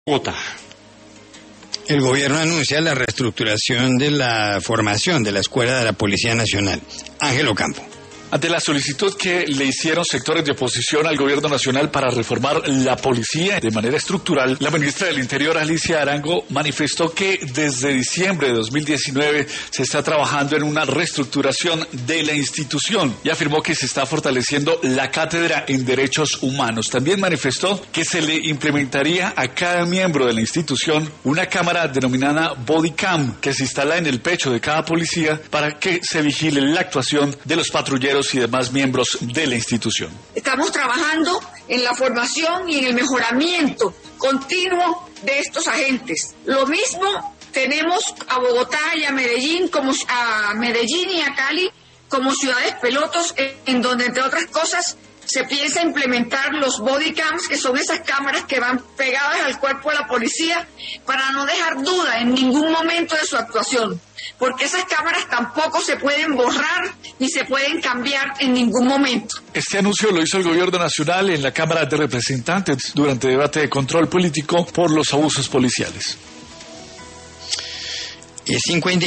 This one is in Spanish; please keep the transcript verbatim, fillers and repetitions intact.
Bogotá. El gobierno anuncia la reestructuración de la formación de la Escuela de la Policía Nacional. Ángel Ocampo. Ante la solicitud que le hicieron sectores de oposición al gobierno nacional para reformar la policía de manera estructural, la ministra del Interior, Alicia Arango, manifestó que desde diciembre de dos mil diecinueve se está trabajando en una reestructuración de la institución y afirmó que se está fortaleciendo la cátedra en derechos humanos. También manifestó que se le implementaría a cada miembro de la institución una cámara denominada Body Cam que se instala en el pecho de cada policía para que se vigile la actuación de los patrulleros y demás miembros de la institución. Estamos trabajando en la formación y en el mejoramiento continuo de estos agentes. Lo mismo tenemos a Bogotá y a Medellín, como a Medellín y a Cali como ciudades pilotos, en donde, entre otras cosas, se piensa implementar los body cams, que son esas cámaras que van pegadas al cuerpo de la policía para no dejar duda en ningún momento de su actuación, porque esas cámaras tampoco se pueden borrar ni se pueden cambiar en ningún momento. Este anuncio lo hizo el gobierno nacional en la Cámara de Representantes durante debate de control político por los abusos policiales. Es cincuenta